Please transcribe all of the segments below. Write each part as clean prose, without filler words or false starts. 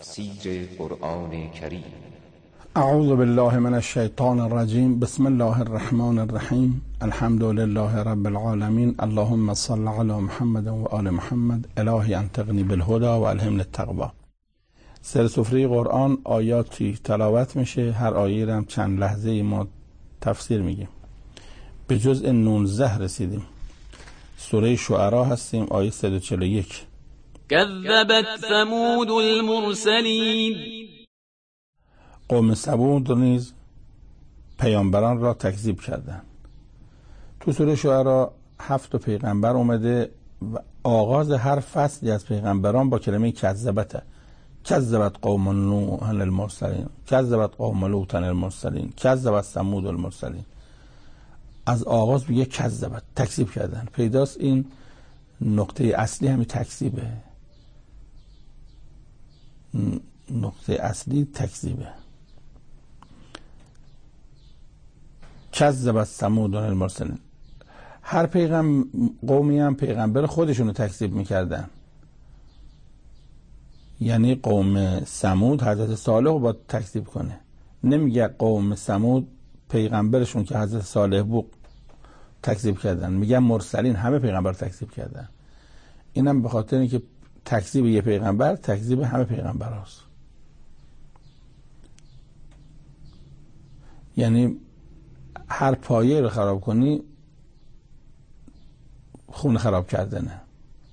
تفسیر قرآن کریم. اعوذ بالله من الشیطان الرجیم. بسم الله الرحمن الرحیم. الحمد لله رب العالمین. اللهم صل علی محمد و آل محمد. الهی انطقنی بالهدى و الهمنی التقوی. سر سفره قرآن آیاتی تلاوت میشه، هر آیه هم چند لحظه ما تفسیر میگیم. به جزء 19 رسیدیم. سوره شعراء هستیم، آیه 141. كذبت ثمود المرسلین. قوم ثمود نیز پیامبران را تکذیب کردند. تو سوره شعراء 7 پیغمبر اومده و آغاز هر فصلی از پیغمبران با کلمه کذبته. کذبت قوم نوح المرسلین، کذبت قوم لوط المرسلین، کذبت ثمود المرسلین. از آغاز میگه کذبت، تکذیب کردن. پیداست این نقطه اصلی همین تکذیبه. نقطه اصلی تکذیبه. کذبت ثمود المرسلین. هر قومی هم پیغمبر خودشونو تکذیب میکردن. یعنی قوم ثمود حضرت صالح رو باید تکذیب کنه. نمیگه قوم ثمود پیغمبرشون که حضرت صالح بود تکذیب کردن، میگن مرسلین همه پیغمبر تکذیب کردن. اینم به خاطر اینکه تکذیب یه پیغمبر تکذیب همه پیغمبر هست. یعنی هر پایه رو خراب کنی خون خراب کردنه.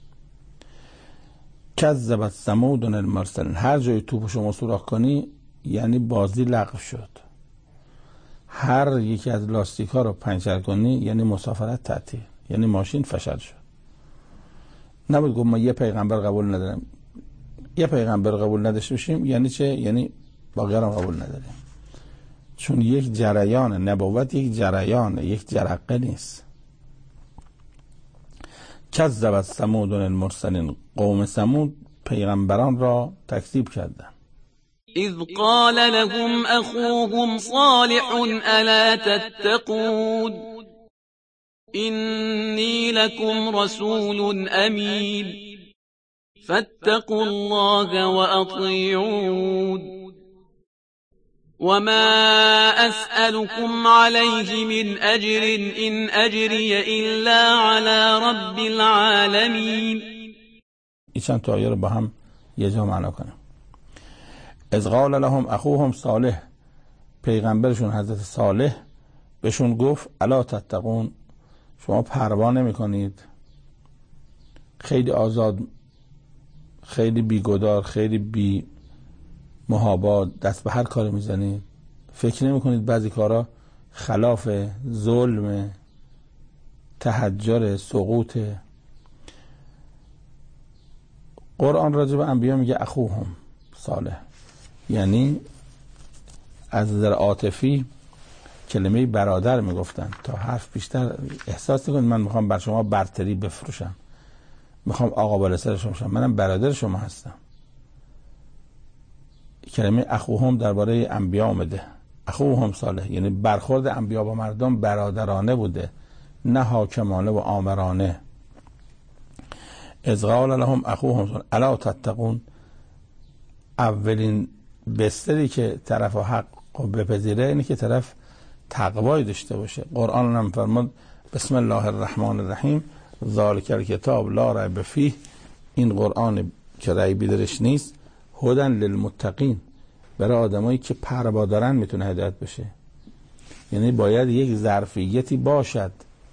کذبت ثمود المرسلین. هر جای توپ شما سوراخ کنی یعنی بازی لغو شد. هر یکی از لاستیک ها رو پنچر کنی یعنی مسافرت تعطیل، یعنی ماشین فشل شد. نباید گفت ما یه پیغمبر قبول نداریم. یه پیغمبر قبول نداشته باشیم یعنی چه؟ یعنی باقی‌ها رو قبول نداریم. چون یک جریان، نبوت یک جریان، یک جرقه نیست. کذبت ثمود المرسلین. قوم ثمود پیغمبران را تکذیب کردند. اذ قال لهم اخوهم صالح الا تتقون إني لكم رسول امین فاتقوا الله وأطيعون وما أسألكم عليه من أجر إن أجري إلا على رب العالمين. این چند تا آیه رو با هم یه جا معنا کنیم. اذ قال لهم اخوهم صالح. پیغمبرشون حضرت صالح بهشون گفت الا تتقون، شما پروا نمی کنید؟ خیلی آزاد، خیلی بیگدار، خیلی بی محابات دست به هر کار میزنید. فکر نمی کنید بعضی کارا خلاف ظلم، تحجر، سقوط. قرآن راجع به انبیا میگه اخوهم صالح، یعنی از نظر عاطفی کلمه برادر میگفتن تا حرف بیشتر احساس کنید من میخوام بر شما برتری بفروشم، میخوام آقا بالا سر شما شم، منم برادر شما هستم. کلمه اخوهم درباره انبیا اومده. اخوهم صالح یعنی برخورد انبیا با مردم برادرانه بوده، نه حاکمانه و آمرانه. اذ قال لهم اخوهم صالح الا تتقون. اولین بستری که طرف حق بپذیره اینه که طرف تقوای داشته باشه. قرآن هم فرمود بسم الله الرحمن الرحیم ذالک الکتاب لا ریب فیه. این قرآن که ریبی درش نیست، هدی للمتقین، برای آدمایی که پروا دارن میتونه هدایت بشه. یعنی باید یک ظرفیتی باشد،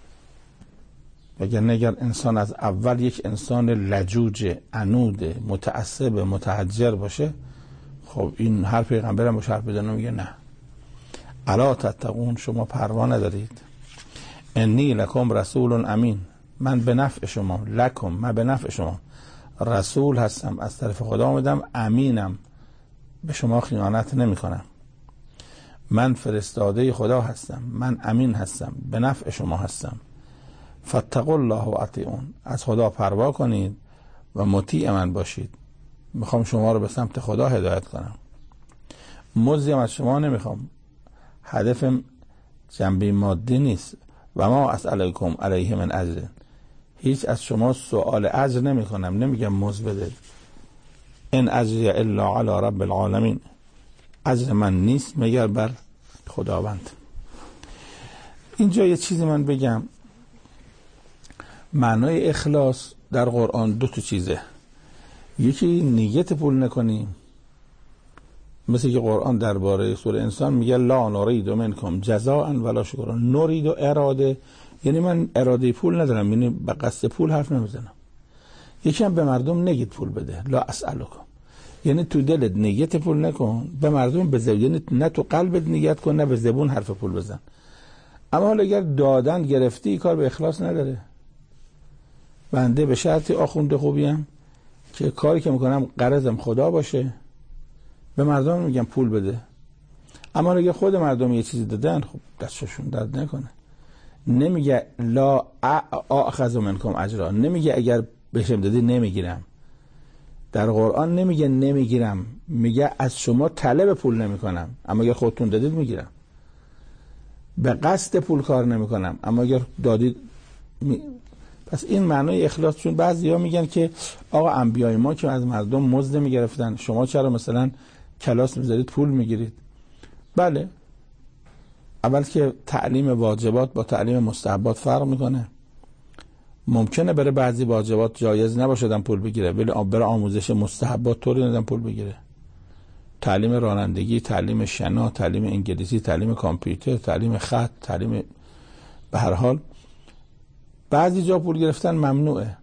اگر انسان از اول یک انسان لجوج، عنود، متعصب، متحجر باشه، خب این هر پیغمبر هم حرف بزنه میگه نه. الا تتقون، شما پروا ندارید. انی لکم رسول امین. من به نفع شما، لکم من به نفع شما رسول هستم، از طرف خدا آمدم، امینم، به شما خیانت نمی کنم. من فرستاده خدا هستم، من امین هستم، به نفع شما هستم. فاتقوا الله و اطیعون. از خدا پروا کنید و مطیع من باشید. میخوام شما رو به سمت خدا هدایت کنم. مزدی از شما نمیخوام. هدفم جنبه مادی نیست. و ما اسألکم علیه من اجر. هیچ از شما سوال اجر نمی کنم، نمیگم مزد بده. ان اجری الا علی رب العالمین، اجر من نیست مگر بر خداوند. اینجا یه چیزی من بگم، معنای اخلاص در قرآن دو تا چیزه. یکی نیت پول نکنیم، مثل که قرآن درباره سوره انسان میگه لا نرید منکم جزاء ولا شکورا. نرید و اراده یعنی من اراده پول ندارم، یعنی به قصد پول حرف نمیزنم. یکی هم به مردم نگید پول بده، لا اسألکم، یعنی تو دلت نیت پول نکن، به مردم بده، یعنی نه تو قلبت نیت کن نه به زبون حرف پول بزن. اما حالا اگر دادن گرفتی کار به اخلاص نداره. بنده به شرطی آخوند خوبیم که کاری که میکنم قرضم خدا باشه، به مردم میگم پول بده. اما اگه خود مردم یه چیزی دادن خب دستشون درد نکنه. نمیگه لا آخذ منکم اجرا، نمیگه اگر بهشم دادی نمیگیرم. در قرآن نمیگه نمیگیرم، میگه از شما طلب پول نمیکنم، اما اگر خودتون دادید میگیرم. به قصد پول کار نمیکنم، اما اگر دادید پس این معنای اخلاص. چون بعضیا میگن که آقا انبیای ما که از مردم مزد میگرفتن، شما چرا مثلا کلاس میذارید پول میگیرید؟ بله، اول که تعلیم واجبات با تعلیم مستحبات فرق میکنه. ممکنه برای بعضی واجبات جایز نباشه پول بگیره، ولی برای آموزش مستحبات طوری ندن پول بگیره. تعلیم رانندگی، تعلیم شنا، تعلیم انگلیسی، تعلیم کامپیوتر، تعلیم خط، تعلیم به هر حال بعضی جا پول گرفتن ممنوعه.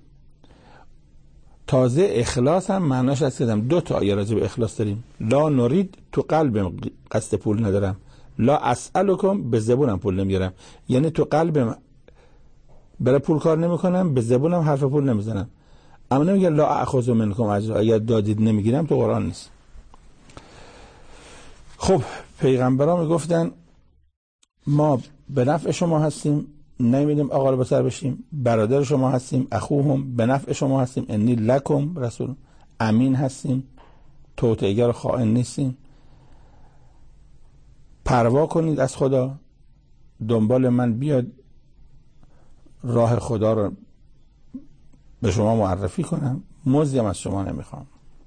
تازه اخلاص هم معناش از کردم دو تا آیه راجع به اخلاص داریم. لا نرید تو قلبم قصد پول ندارم، لا اسألکم به زبونم پول نمیگیرم، یعنی تو قلبم برای پول کار نمیکنم، به زبونم حرف پول نمیزنم. اما نمیگه لا اخذ منکم اجرا، اگر دادید نمیگیرم، تو قرآن نیست. خب پیغمبران میگفتن ما به نفع شما هستیم، نمیدیم آقا رو بسر بشیم، برادر شما هستیم، اخوهم به نفع شما هستیم، انی لکم رسول امین هستیم، توطئه‌گر و خائن نیستیم. پروا کنید از خدا، دنبال من بیاد، راه خدا رو به شما معرفی کنم، مزدی هم از شما نمیخوام.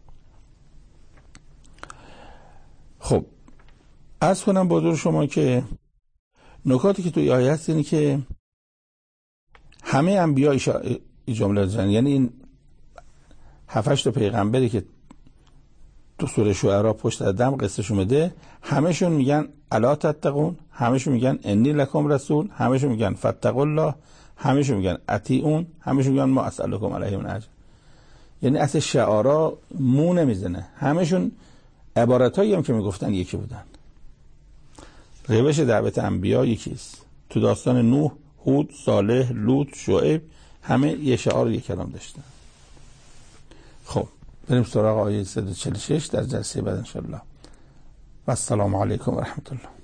خب عرض کنم با حضور شما که نکاتی که توی آیه هست اینه که همه انبیا این جمله دارن، یعنی این 7-8 تا پیغمبری که تو سوره شعرا پشت دم قصهشون بده، همشون میگن الا تتقون، همشون میگن انی لکم رسول، همشون میگن فاتقوا الله، همشون میگن اطیعون، همشون میگن ما اسألکم علیه من اجر. یعنی اصل شعارا مو نمیزنه، همشون عبارتایی هم که میگفتن یکی بودن. روش دعوت انبیا یکیست. تو داستان نوح، هود، صالح، لوط، شعیب همه یه شعار یک کلام داشتن. خب بریم سراغ آیه 146 در جلسه بعد ان شاء الله. و السلام علیکم و رحمت الله.